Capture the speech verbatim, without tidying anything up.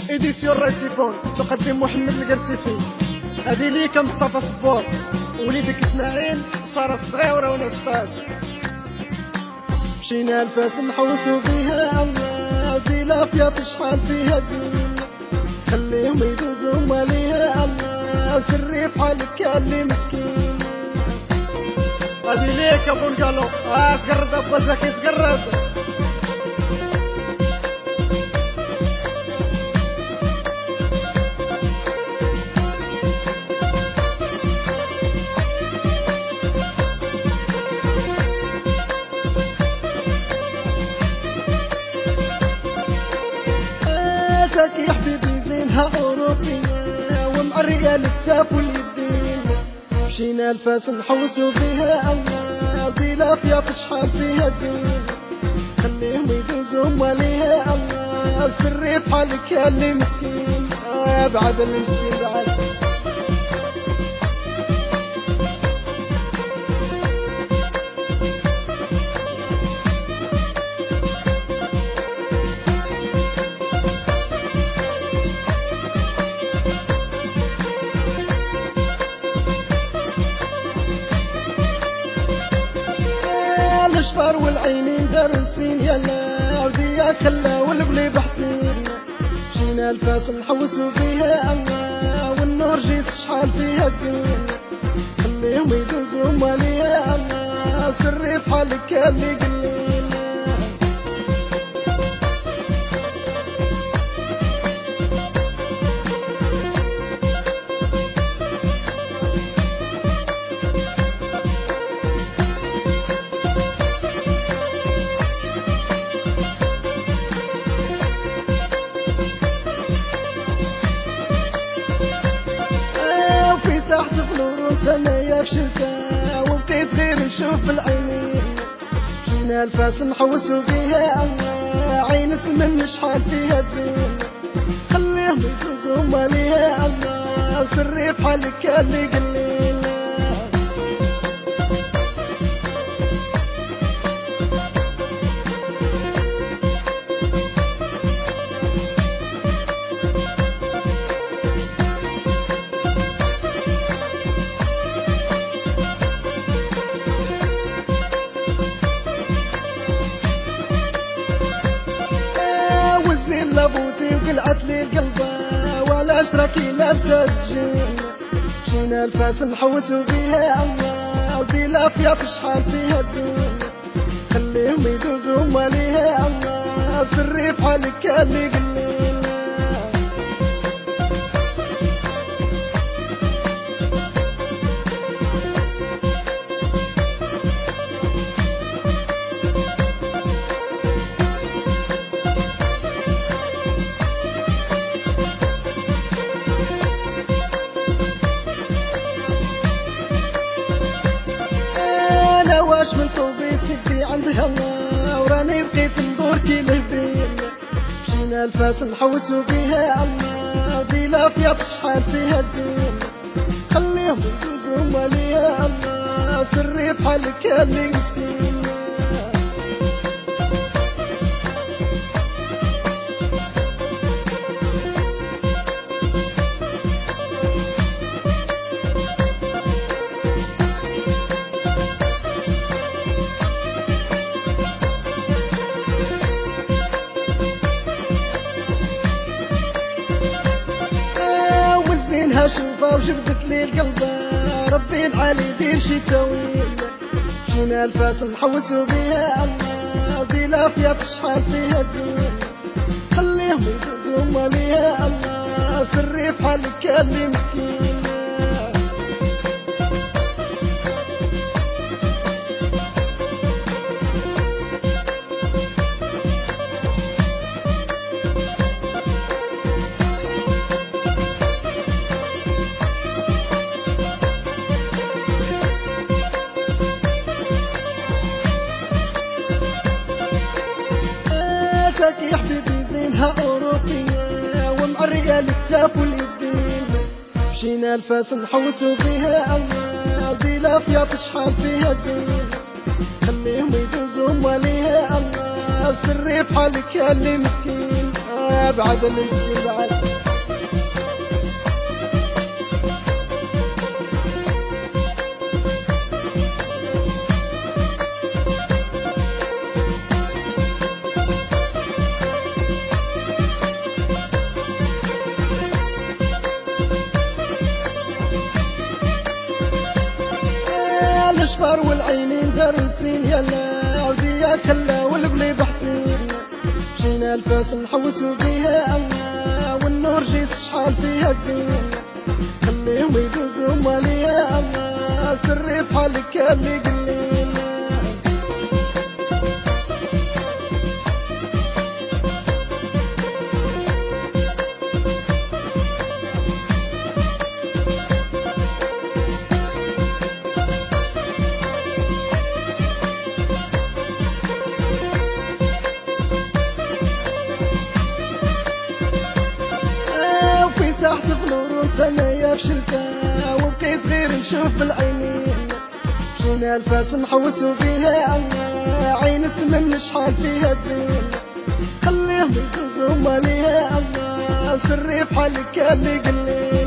إديسيون ريسيفون تقدم محمد القرسيفي. هذه ليك مصطفى صبور وليدك اسماعيل صارت صغيرة وناس فاس. مشينا لفاس نحوسو فيها الله دي لافيا شحال فيها الدين خليهم يدوزو ماليها الله سري بحالك اللي مسكين. هذه ليك ابو القلو اه تقرد ابو زكي تقرد. يا حبيبي زينها أوروبية ومعرقة الكتاف واليدين. مشينا لفاس نحوسو فيها الله دي لافيا شحال فيها الدين خليهم يدوزو ماليها الله سري بحالك اللي مسكين. آه بعد اللي مسكين بعد الاشفار والعينين دارسين يلا وديا كلا والبلي بحثين. مشينا لفاس نحوسو فيها الله والنور جيس شحال فيها الدين خليهم يدوزو ماليها الله سري بحالك اللي قليل. تحت فلوس انا في شلتها وبقيت غير نشوف العينين. جينا لفاس نحوسو فيها الله عين سمن شحال فيها الدين خليهم يفوزوا ماليها الله سري بحالك اللي قليل. لابوتي وقلعت لي القلبة ولا اشركي لابسة تجين. مشينا لفاس نحوسو فيها الله ودي لافيا شحال فيها الدين خليهم يدوزو ماليها الله سري بحالك اللي قليل. واش من طوبي سيدي عندها الله وراني بقيت ندور كي الهبين. مشينا لفاس نحوسو فيها الله دي لافيا شحال فيها الدين خليهم يدوزو ماليها الله سري بحالك اللي مسكين. زينها شوفها وجبدت لي القلبة ربي العالي دير شي تاويل. جينا لفاس نحوسو بيها الله دي لافيا شحال فيها الدين خليهم يدوزو ماليها الله سري بحالك اللي مسكين. يا حبيبي زينها أوروبية ومعرقة الكتاف واليدين. مشينا لفاس نحوسو فيها الله دي لافيا شحال فيها الدين خليهم يدوزو ماليها الله سري بحالك اللي مسكين. بعد المسكين بعد. الاشفار والعينين دارسين يلا وديا كلا والبلي بحثين. مشينا الفاس نحوسوا بيها الله والنور جيس شحال فيها الدين. خليهم يدوزوا مالي يا الله سري بحالك اللي قلينا. تحت فلور سنايا بشلتا وبكيت غير نشوف بالعينين. مشينا الفاس نحوسوا فيها الله عين تمن شحال فيها الزين. خليهم يدوزوا ماليها الله سري بحالك اللي قليل.